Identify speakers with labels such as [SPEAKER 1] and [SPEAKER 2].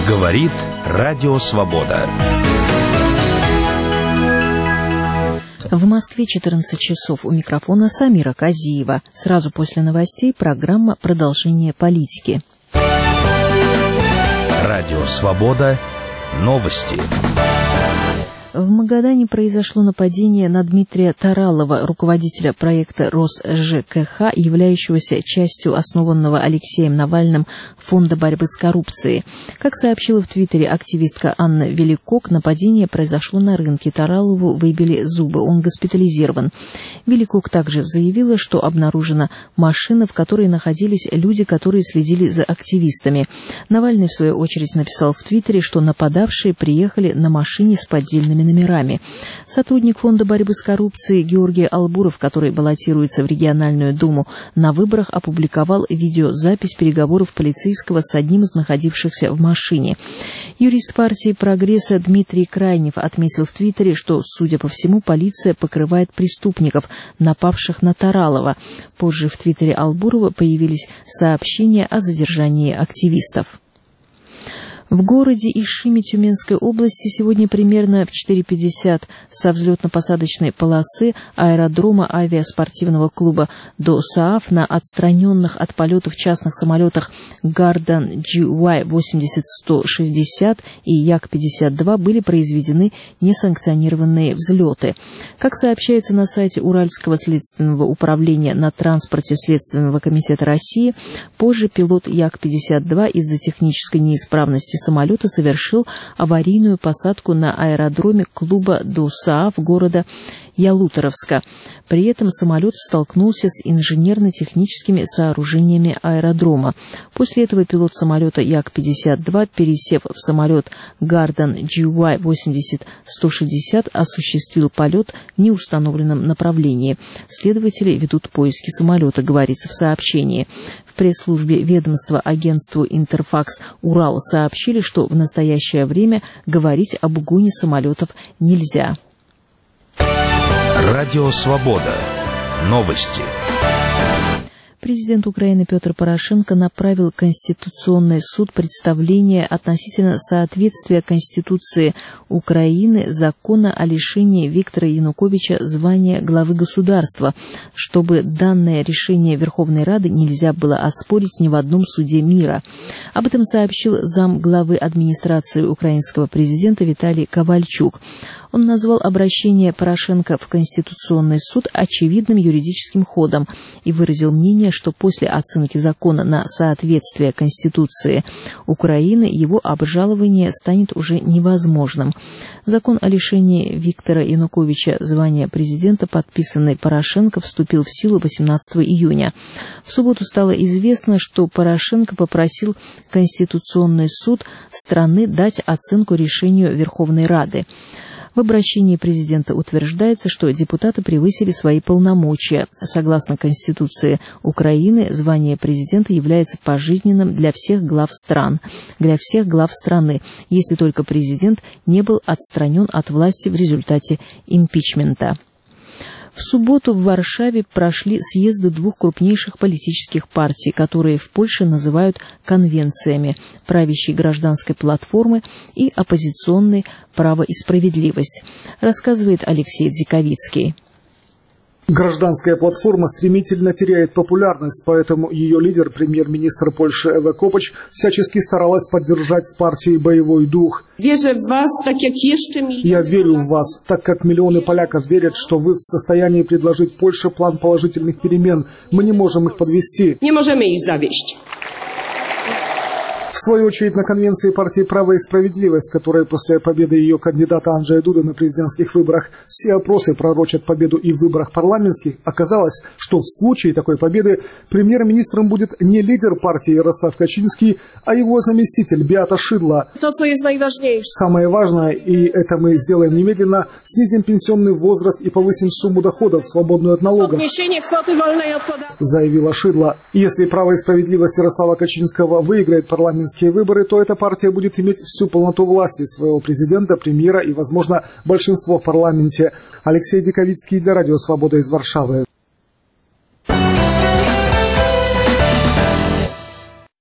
[SPEAKER 1] Говорит Радио Свобода.
[SPEAKER 2] В Москве 14 часов. У микрофона Самира Казиева. Сразу после новостей программа «Продолжение политики».
[SPEAKER 1] Радио Свобода. Новости.
[SPEAKER 2] В Магадане произошло нападение на Дмитрия Таралова, руководителя проекта РосЖКХ, являющегося частью основанного Алексеем Навальным Фонда борьбы с коррупцией. Как сообщила в Твиттере активистка Анна Великок, нападение произошло на рынке. Таралову выбили зубы, он госпитализирован. Великок также заявила, что обнаружена машина, в которой находились люди, которые следили за активистами. Навальный, в свою очередь, написал в Твиттере, что нападавшие приехали на машине с поддельными номерами. Сотрудник Фонда борьбы с коррупцией Георгий Албуров, который баллотируется в региональную думу, на выборах опубликовал видеозапись переговоров полицейского с одним из находившихся в машине. Юрист партии «Прогресса» Дмитрий Крайнев отметил в Твиттере, что, судя по всему, полиция покрывает преступников, напавших на Таралова. Позже в Твиттере Албурова появились сообщения о задержании активистов. В городе Ишиме Тюменской области сегодня примерно в 4:50 со взлетно-посадочной полосы аэродрома авиаспортивного клуба ДОСААФ на отстраненных от полетов частных самолетах Gardan GY-80-160 и Як-52 были произведены несанкционированные взлеты. Как сообщается на сайте Уральского следственного управления на транспорте Следственного комитета России, позже пилот Як-52 из-за технической неисправности самолета совершил аварийную посадку на аэродроме клуба ДОСААФ города Ялуторовска. При этом самолет столкнулся с инженерно-техническими сооружениями аэродрома. После этого пилот самолета Як-52, пересев в самолет Gardan GY-80-160, осуществил полет в неустановленном направлении. Следователи ведут поиски самолета, говорится в сообщении. В пресс-службе ведомства агентству «Интерфакс Урал» сообщили, что в настоящее время говорить об угоне самолетов нельзя.
[SPEAKER 1] Радио Свобода. Новости.
[SPEAKER 2] Президент Украины Петр Порошенко направил в Конституционный суд представление относительно соответствия Конституции Украины закона о лишении Виктора Януковича звания главы государства, чтобы данное решение Верховной Рады нельзя было оспорить ни в одном суде мира. Об этом сообщил замглавы администрации украинского президента Виталий Ковальчук. Он назвал обращение Порошенко в Конституционный суд очевидным юридическим ходом и выразил мнение, что после оценки закона на соответствие Конституции Украины его обжалование станет уже невозможным. Закон о лишении Виктора Януковича звания президента, подписанный Порошенко, вступил в силу 18 июня. В субботу стало известно, что Порошенко попросил Конституционный суд страны дать оценку решению Верховной Рады. В обращении президента утверждается, что депутаты превысили свои полномочия. Согласно Конституции Украины, звание президента является пожизненным для всех глав страны, если только президент не был отстранен от власти в результате импичмента. В субботу в Варшаве прошли съезды двух крупнейших политических партий, которые в Польше называют конвенциями – правящей гражданской платформы и оппозиционной «Право и справедливость», рассказывает Алексей Дзиковицкий.
[SPEAKER 3] Гражданская платформа стремительно теряет популярность, поэтому ее лидер, премьер-министр Польши Эва Копач, всячески старалась поддержать в партии боевой дух.
[SPEAKER 4] Я
[SPEAKER 3] верю в вас, так как миллионы поляков верят, что вы в состоянии предложить Польше план положительных перемен. Мы не можем их подвести.
[SPEAKER 4] Не можем их завести.
[SPEAKER 3] В свою очередь, на конвенции партии «Право и справедливость», которая после победы ее кандидата Анджея Дуды на президентских выборах все опросы пророчат победу и в выборах парламентских, оказалось, что в случае такой победы премьер-министром будет не лидер партии Ярослав Качинский, а его заместитель Беата Шидла. Самое важное, и это мы сделаем немедленно, снизим пенсионный возраст и повысим сумму доходов, свободную от налогов, заявила Шидла. Если «Право и справедливость» Ярослава Качинского выиграет парламентские выборы, то эта партия будет иметь всю полноту власти своего президента, премьера и, возможно, большинство в парламенте. Алексей Диковицкий для Радио Свобода из Варшавы.